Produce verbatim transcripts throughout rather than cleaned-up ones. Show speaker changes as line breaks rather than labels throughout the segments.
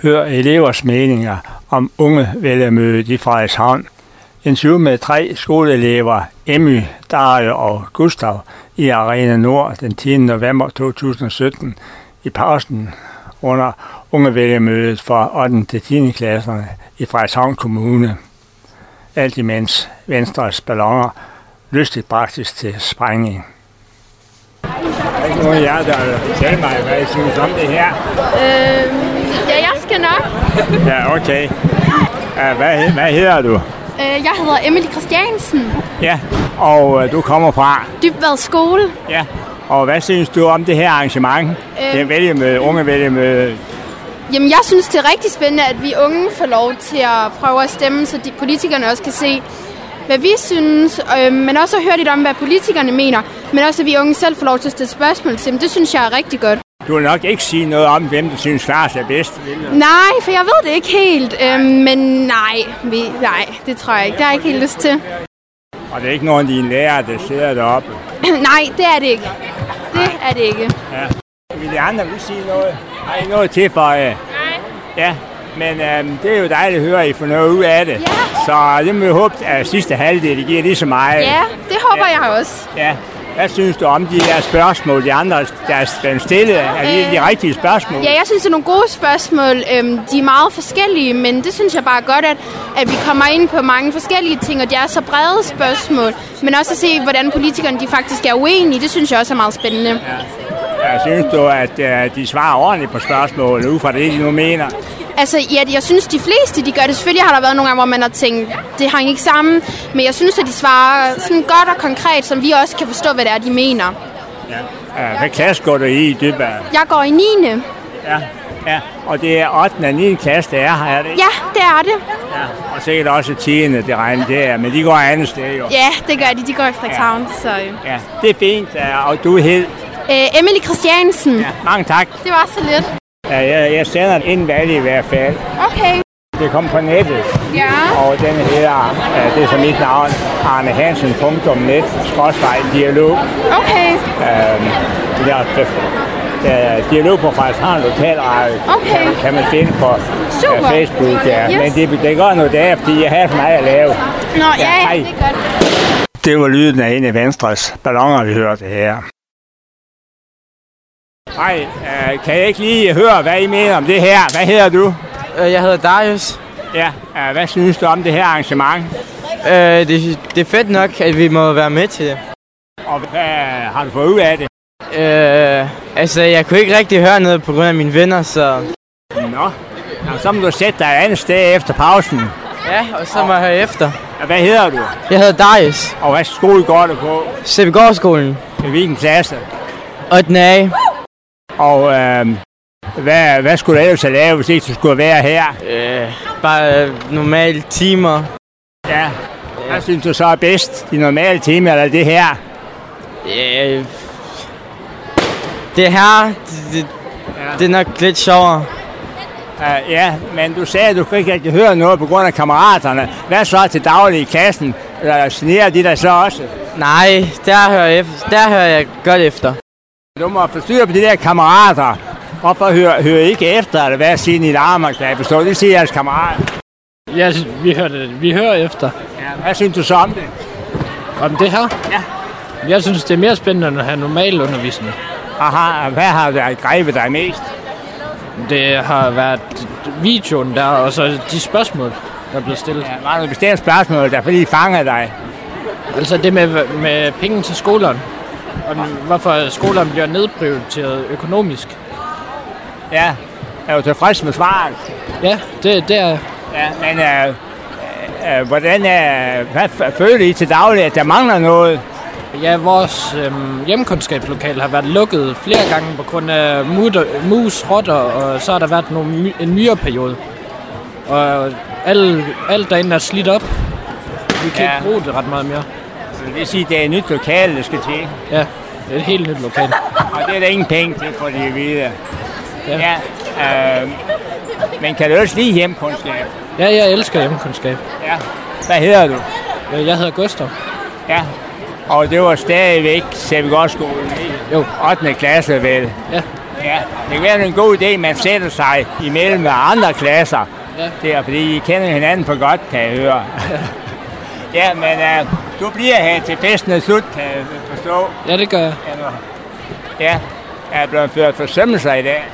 Hør elevers meninger om Ungevælgermødet i Frederikshavn. Interview med tre skoleelever, Emmy, Dario og Gustav, i Arena Nord den tiende november to tusind og sytten i pausen under Ungevælgermødet for ottende til tiende klasserne i Frederikshavn Kommune. Alt imens Venstres balloner lystigt praktisk til sprængning. Der er ikke nogen af jer, der vil fortælle mig, hvad I synes om det her?
Øh, ja, jeg skal nok.
Ja, okay. Uh, hvad, hvad hedder du?
Øh, jeg hedder Emily Christiansen.
Ja, og uh, du kommer fra?
Dybvad Skole.
Ja, og hvad synes du om det her arrangement? Øh, det er vælgemøde, unge vælgemøde.
Jamen, jeg synes, det er rigtig spændende, at vi unge får lov til at prøve at stemme, så de politikerne også kan se, hvad vi synes, øh, men også at høre lidt om, hvad politikerne mener, men også at vi unge selv får lov til at stille spørgsmål til dem. Det synes jeg er rigtig godt.
Du vil nok ikke sige noget om, hvem du synes klart er bedst.
Nej, for jeg ved det ikke helt, øh, men nej, vi, nej, det tror jeg ikke. Det har jeg ikke helt lyst til.
Og det er ikke nogen af dine lærere, der sidder deroppe?
Nej, det er det ikke. Det er det ikke.
Ja. Vil de andre vil sige noget? Har I noget til for? Uh... Nej. Ja. Men øhm, det er jo dejligt at høre, at I får noget ud af det.
Ja.
Så det må vi håbe, at sidste halvdel det giver lige så meget.
Ja, det håber ja. jeg også.
Ja. Hvad synes du om de der spørgsmål, de andre, der er stillet? Er det øh, de rigtige spørgsmål?
Ja, jeg synes, det er nogle gode spørgsmål. Øhm, de er meget forskellige, men det synes jeg bare er godt, at, at vi kommer ind på mange forskellige ting, og det er så brede spørgsmål. Men også at se, hvordan politikerne de faktisk er uenige, det synes jeg også er meget spændende.
Ja. Ja, synes du, at uh, de svarer ordentligt på spørgsmål, ud fra det, de nu mener?
Altså, ja, jeg synes, de fleste, de gør det. Selvfølgelig har der været nogle gange, hvor man har tænkt, det hænger ikke sammen. Men jeg synes, at de svarer sådan godt og konkret, som vi også kan forstå, hvad det er, de mener.
Ja. Hvad klasse går du i i Dybvad?
Jeg går i niende
Ja, ja. Og det er ottende og niende klasse, det er her, er det ikke?
Ja, det er det.
Ja. Og sikkert også tiende, det regner det er. Men de går andet sted jo.
Ja, det gør de. De går i Frederikshavn. Ja. Så.
Ja, det er fint. Og du hed?
Øh, Emily Christiansen.
Ja, mange tak.
Det var så lidt.
Ja, jeg, jeg sender den inden valget i hvert fald.
Okay.
Det kommer på nettet.
Ja.
Og den hedder, uh, det er så mit navn, arne hansen punktum net skråstreg dialog.
Okay.
Uh, det er uh, dialog på Frederikshavn Lokalradio.
Okay.
Kan, kan man finde på uh, Facebook. Ja.
Yes.
Men det, det går noget der, fordi jeg har så meget at lave.
Nå, ja, ja det er godt.
Det var lyden af en af Venstres balloner, vi hørte her. Hej, øh, kan jeg ikke lige høre, hvad I mener om det her? Hvad hedder du?
Jeg hedder Darius.
Ja, øh, hvad synes du om det her arrangement?
Øh, det, det er fedt nok, at vi må være med til det.
Og hvad har du fået ud af det?
Øh, altså, jeg kunne ikke rigtig høre noget på grund af mine venner, så...
Nå, Nå så må du sætte dig et andet sted efter pausen.
Ja, og så må jeg høre efter.
Ja, hvad hedder du?
Jeg hedder Darius.
Og hvad skole går du på?
Sæbegårdsskolen.
I hvilken klasse?
ottende A.
Og øh, hvad, hvad skulle du ellers have lavet, hvis ikke du skulle være her?
Øh, bare øh, normale timer.
Ja, hvad ja. synes du så er bedst? De normale timer eller det her?
Øh, det her, det, det, ja. det er nok lidt sjovere.
Uh, ja, men du sagde, at du ikke rigtig høre noget på grund af kammeraterne. Hvad så til daglig i klassen? Eller sneer de der så også?
Nej, der hører jeg, efter, der hører jeg godt efter.
Du må forstyrre på de der kammerater. Hvorfor hører, hører I ikke efter, eller hvad siger I larmer? Kan jeg forstå? Det siger jeres kammerater.
Ja, vi hører, det. Vi hører efter.
Ja, hvad synes du så om det?
Om det her?
Ja.
Jeg synes, det er mere spændende end at have normal undervisning.
Aha, hvad har der grebet dig mest?
Det har været videoen der, og så de spørgsmål, der er blevet stillet.
Ja, var der bestemt spørgsmål, der fordi fanger dig?
Altså det med, med penge til skolerne. Og hvorfor skolerne bliver nedprioriteret økonomisk.
Ja, er du tilfreds med svaret?
Ja, det, det er jeg.
Ja, men øh, øh, hvordan øh, hvad føler I til daglig, at der mangler noget?
Ja, vores øh, hjemkundskabslokale har været lukket flere gange på grund af mutter, mus, rotter, og så har der været nogle, en myreperiode. Og alt, alt derinde er slidt op. Vi kan ja. ikke bruge det ret meget mere.
Så det vil sige, at det er et nyt lokale, der skal til?
Ja, det er et helt nyt lokale.
Og det er der ingen penge til, for de at vide.
Ja.
ja øh, men kan du også lide hjemkundskab?
Ja, jeg elsker hjemkundskab.
Ja. Hvad hedder du?
Jeg hedder Gustav.
Ja. Og det var stadigvæk Sæbegårdsskolen i
jo.
ottende klasse, vel?
Ja.
Ja, det kan være en god idé, man sætter sig imellem med andre klasser. Ja. Det er, fordi I kender hinanden for godt, kan jeg høre. Ja, men uh, du bliver her til festen er slut, kan jeg forstå.
Ja, det gør jeg.
Ja, er blevet ført forsømmelser i dag.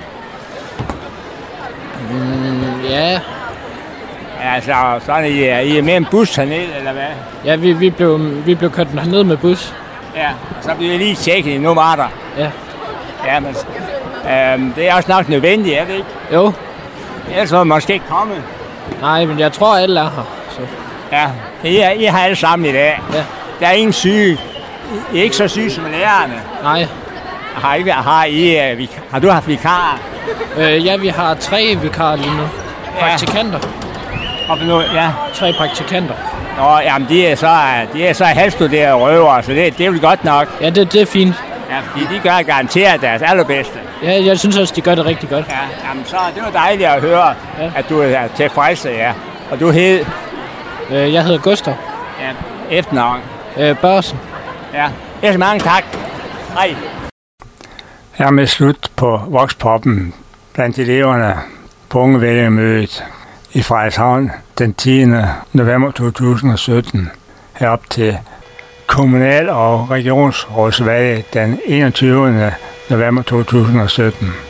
Mm, ja.
Altså, sådan I er, I er med en bus hernede, eller hvad?
Ja, vi, vi, blev, vi blev kørt hernede med bus.
Ja, og så bliver jeg lige tjekket i nummer.
Ja.
Ja, men øhm, det er også nok nødvendigt, er det ikke?
Jo.
Ellers var det måske ikke kommet.
Nej, men jeg tror, alle er her. Så.
Ja, I, er, I har alle sammen i dag.
Ja.
Der er ingen syge. I er ikke så syge som lærerne.
Nej.
Har, I, har, I, uh, har du haft vikarer?
Øh, ja, vi har tre vikarer lige nu. Praktikanter.
Og nu, ja.
Tre praktikanter.
Nå, jamen, de er så, de er så halvstuderede røvere, så det, det er vel godt nok.
Ja, det, det er fint.
Ja, fordi de gør garanteret deres allerbedste.
Ja, jeg synes også, de gør det rigtig godt.
Ja, jamen, så det var dejligt at høre, ja. At du er tilfreds, ja. Og du hed?
Øh, jeg hedder Gustav.
Ja, efternavn?
Øh, Børsen.
Ja, jeg så mange tak. Hej. Jeg er med slut på Voxpoppen blandt eleverne på Ungevælgermødet i Frederikshavn den tiende november to tusind og sytten herop til kommunal- og regionsrådsvalget den enogtyvende november to tusind og sytten.